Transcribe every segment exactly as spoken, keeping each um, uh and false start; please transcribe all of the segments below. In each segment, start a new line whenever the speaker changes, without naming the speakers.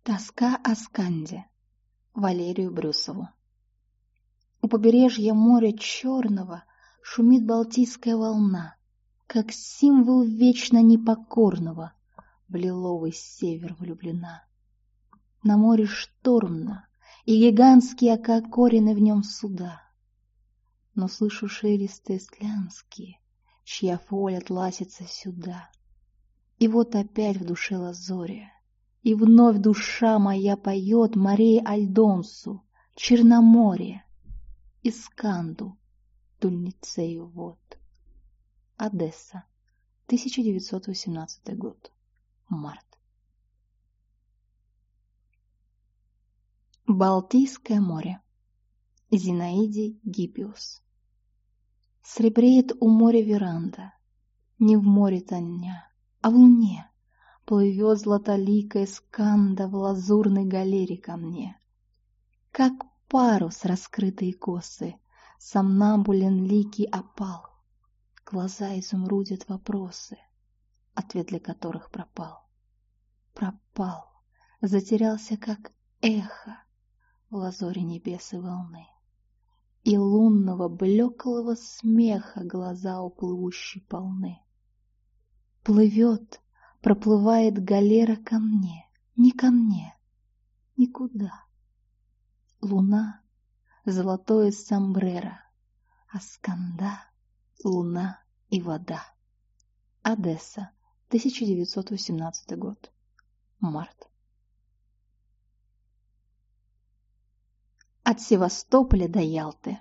Тоска о Сканде. Валерию Брюсову. У побережья моря черного шумит Балтийская волна, как символ вечно непокорного в лиловый север влюблена. На море штормно, и гигантские ококорены в нем суда. Но слышу шелесты склянские, чья фоль отласится сюда. И вот опять в душе лазория, и вновь душа моя поет морей Альдонсу, Черноморье, Исканду, Дульницею вод. Одесса, тысяча девятьсот восемнадцатый год. Март. Балтийское море. Зинаиде Гиппиус. Сребреет у моря веранда, не в море тоня, а в луне. Плывет златоликая Сканда в лазурной галере ко мне. Как парус раскрытые косы, сомнамбулен ликий опал. Глаза изумрудят вопросы, ответ для которых пропал. Пропал, затерялся, как эхо в лазуре небес и волны. И лунного блеклого смеха глаза у плывущей полны. Плывет, проплывает галера ко мне, не ко мне, никуда. Луна — золотое сомбреро, а Сканда — луна и вода. Одесса, тысяча девятьсот восемнадцатый год. Март. От Севастополя до Ялты.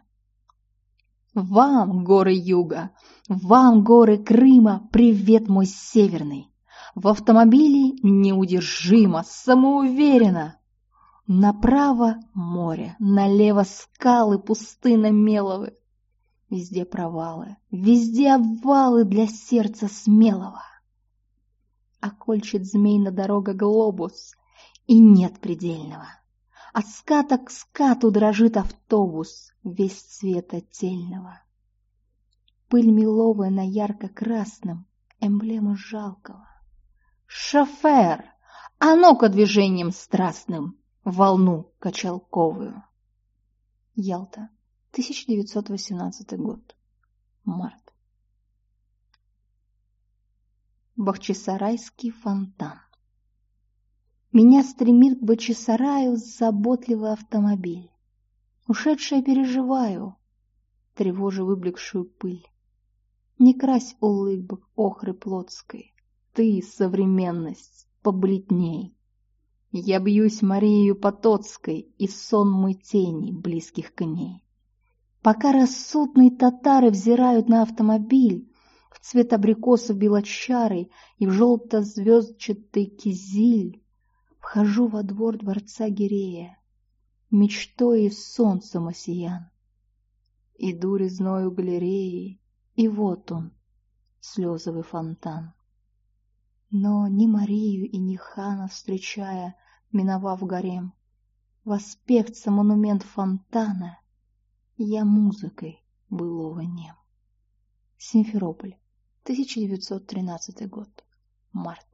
Вам, горы юга, вам, горы Крыма, привет мой северный. В автомобиле неудержимо, самоуверенно. Направо море, налево скалы пустыно-меловы. Везде провалы, везде обвалы для сердца смелого. Окольчит змейна дорога глобус, и нет предельного. От ската к скату дрожит автобус, весь цвета тельного. Пыль меловая на ярко-красном, эмблема жалкого. Шофер, а ну-ка движением страстным волну качалковую. Ялта, тысяча девятьсот восемнадцатый год. Март. Бахчисарайский фонтан. Меня стремит к Бахчисараю заботливый автомобиль. Ушедшее переживаю, тревожа выблекшую пыль. Не крась улыбок охры плотской, ты, современность, побледней. Я бьюсь Марией Потоцкой, и сон мой теней, близких к ней. Пока рассудные татары взирают на автомобиль, в цвет абрикосов белочарый и в желто-звездчатый кизиль, вхожу во двор дворца Гирея, мечтой и солнцем осиян. Иду резною галереей, и вот он, слезовый фонтан. Но ни Марию и ни хана встречая, миновав гарем, воспевца монумент фонтана, я музыкой былого нем. Симферополь, тысяча девятьсот тринадцатый год. Март.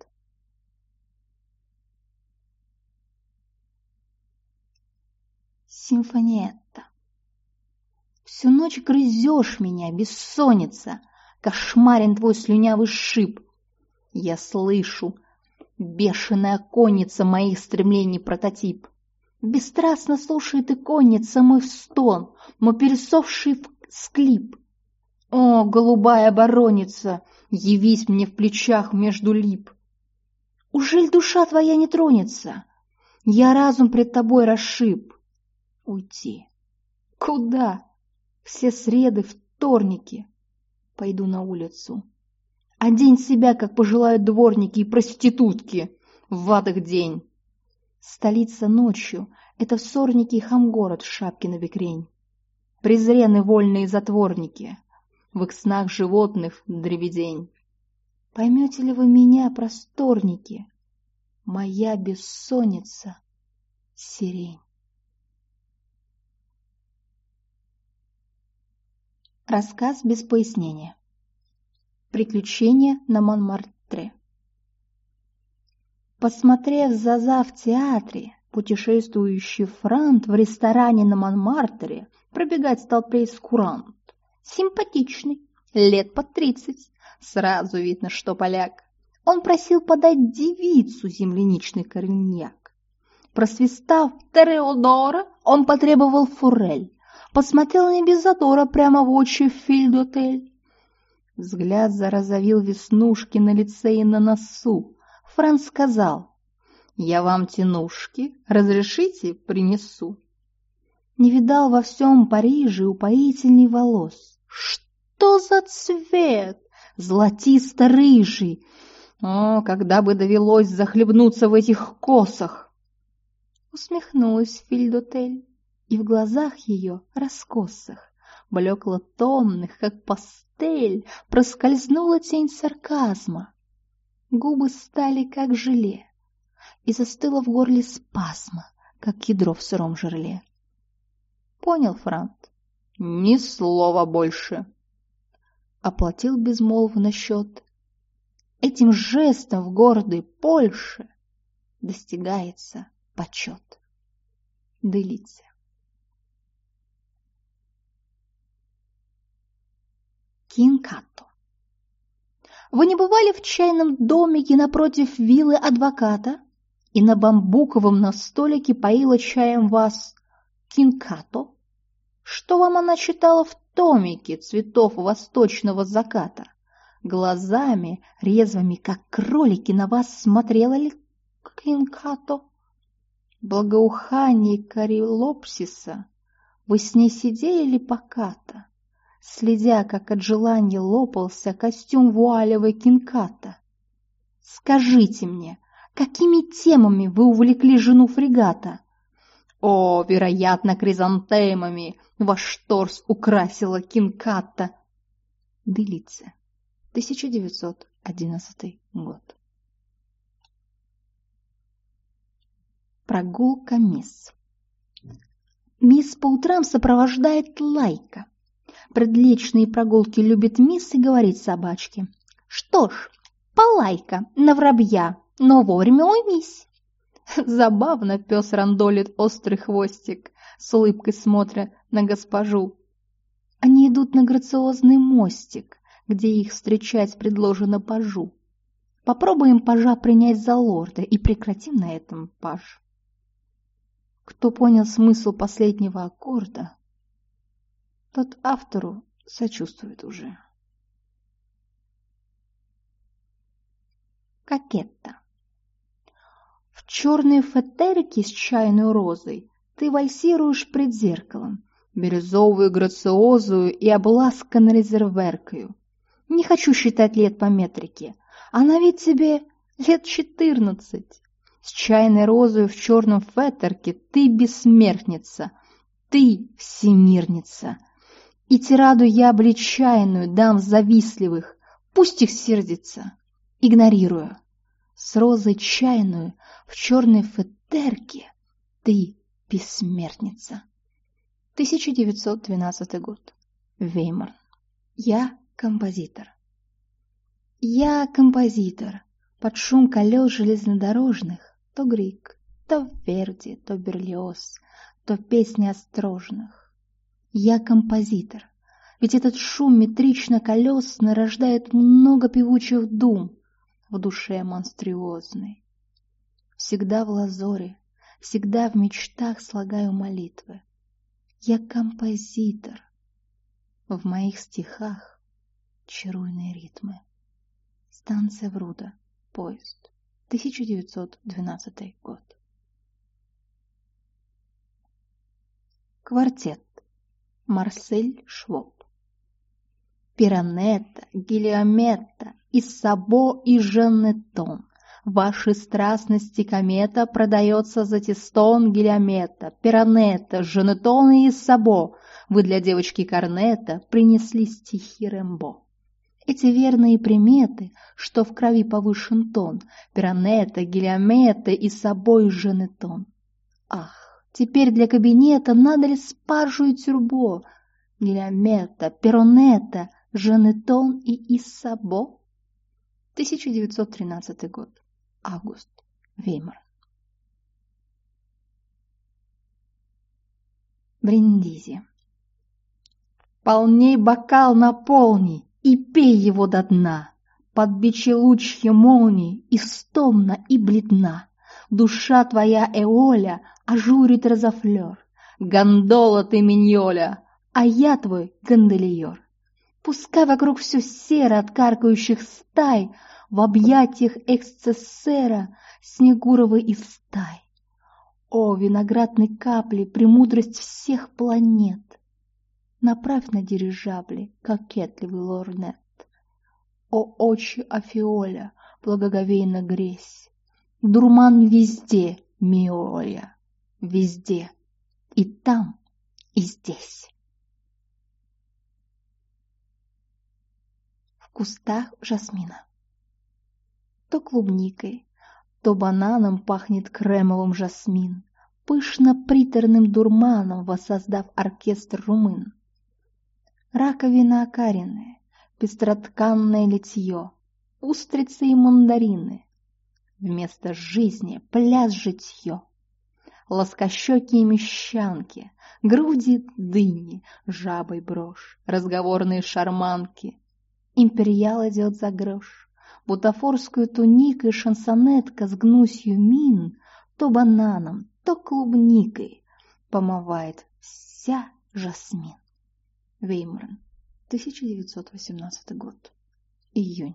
Симфониетта. Всю ночь грызешь меня, бессонница, кошмарен твой слюнявый шип. Я слышу, бешеная конница моих стремлений прототип. Бесстрастно слушает и конница мой стон, мой пересохший склип. О, голубая оборонница, явись мне в плечах между лип. Ужель душа твоя не тронется? Я разум пред тобой расшиб. Уйти. Куда? Все среды, вторники. Пойду на улицу. Одень себя, как пожелают дворники и проститутки. В адах день. Столица ночью — это всорники и хамгород шапки на бекрень. Презрены вольные затворники, в их снах животных дребедень. Поймете ли вы меня, просторники? Моя бессонница — сирень. Рассказ без пояснения. Приключения на Монмартре. Посмотрев «Заза» в театре, путешествующий франт в ресторане на Монмартре пробегать стал прейскурант. Симпатичный, лет под тридцать, сразу видно, что поляк. Он просил подать девицу земляничный кореньяк. Просвистав Тереодора, он потребовал форель, посмотрел не без задора прямо в очи Фильдотель. Взгляд зарозовил веснушки на лице и на носу. Франц сказал: «Я вам тянушки, разрешите, принесу». Не видал во всем Париже упоительный волос. Что за цвет? Золотисто-рыжий. О, когда бы довелось захлебнуться в этих косах! Усмехнулась Фильдотель, и в глазах ее раскосых, блекло-томных, как пастель, проскользнула тень сарказма. Губы стали как желе, и застыла в горле спазма, как ядро в сыром жерле. Понял Франт? Ни слова больше. Оплатил безмолвно счет. Этим жестом в гордой Польше достигается почет. Делиция. Кинкатто. Вы не бывали в чайном домике напротив виллы адвоката, и на бамбуковом на столике поила чаем вас Кинкатто? Что вам она читала в томике цветов восточного заката? Глазами резвыми, как кролики, на вас смотрела ли Кинкатто? Благоухание кариолопсиса вы с ней сидели ли покато, следя, как от желания лопался костюм вуалевой Кинкатто? Скажите мне, какими темами вы увлекли жену фрегата? О, вероятно, хризантемами ваш торс украсила Кинкатто. Делиция. тысяча девятьсот одиннадцатый год. Прогулка мисс. Мисс по утрам сопровождает лайка. Предличные прогулки любит мисс и говорит собачке: «Что ж, полайка на воробья, но вовремя уймись». Забавно пес рандолит острый хвостик, с улыбкой смотря на госпожу. Они идут на грациозный мостик, где их встречать предложено пажу. Попробуем пажа принять за лорда и прекратим на этом, паж. Кто понял смысл последнего аккорда, тот автору сочувствует уже. Кокетта. В черной фетерике с чайной розой ты вальсируешь пред зеркалом, бирюзовую грациозую и обласканной резерверкою. Не хочу считать лет по метрике, а на вид тебе лет четырнадцать. С чайной розою в черном фетерке ты бессмертница, ты всемирница. И тираду я обличайную дам завистливых, пусть их сердится, игнорирую. С розой чайную в черной фетерке ты бессмертница. тысяча девятьсот двенадцатый год. Веймар. Я композитор. Я композитор. Под шум колес железнодорожных то Грик, то Верди, то Берлиоз, то песни острожных. Я композитор. Ведь этот шум метрично-колесный рождает много певучих дум в душе монструозной. Всегда в лазоре, всегда в мечтах слагаю молитвы. Я композитор. В моих стихах чаруйные ритмы. Станция Вруда. Поезд. тысяча девятьсот двенадцатый год. Квартет. Марсель Швоб. Пиранетта, Гильометта, Исабо и Жаннетон. Вашей страстности комета продается за тестон Гильометта, Пиранетта, Жаннетон и Исабо. Вы для девочки Корнета принесли стихи Рембо. Эти верные приметы, что в крови повышен тон, Пиранетта, Гильометта, Исабо и Жаннетон. Ах, теперь для кабинета надо ли спаржу и тюрбо? Гильометта, Пиранетта, Жаннетон и Исабо. тысяча девятьсот тринадцатый год. Август. Веймар. Бриндизи. Полней бокал наполни и пей его до дна. Под бичи лучья молнии и стомна, и бледна. Душа твоя, Эоля, ажурит розофлер. Гондола ты, Миньоля, а я твой гондольер. Пускай вокруг все серо от каркающих стай, в объятиях эксцессера Снегуровой и встай. О, виноградной капли, премудрость всех планет! Направь на дирижабле кокетливый лорнет. О, очи Афиоля, благоговейно гресь! Дурман везде, Миоля, везде, и там, и здесь. В кустах жасмина. То клубникой, то бананом пахнет кремовым жасмин, пышно-приторным дурманом воссоздав оркестр румын. Раковина окаренная, пестротканное литье, устрицы и мандарины. Вместо жизни пляс житье. Лоскощекие мещанки, груди дыни, жабой брошь, разговорные шарманки. Империал идет за грош. Бутафорскую туникой шансонетка с гнусью мин то бананом, то клубникой помывает вся жасмин. Веймар, тысяча девятьсот восемнадцатый год. Июнь.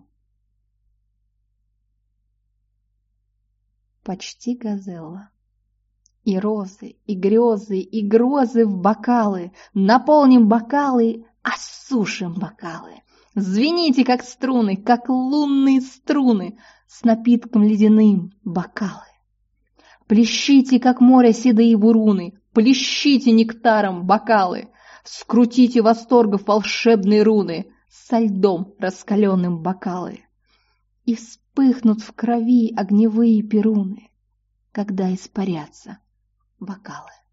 Почти газелла. И розы, и грезы, и грозы в бокалы. Наполним бокалы, осушим бокалы. Звените, как струны, как лунные струны, с напитком ледяным бокалы. Плещите, как море, седые буруны, плещите нектаром бокалы. Скрутите восторгов волшебные руны, со льдом раскаленным бокалы. И вспыхнут в крови огневые перуны, когда испарятся бокалы.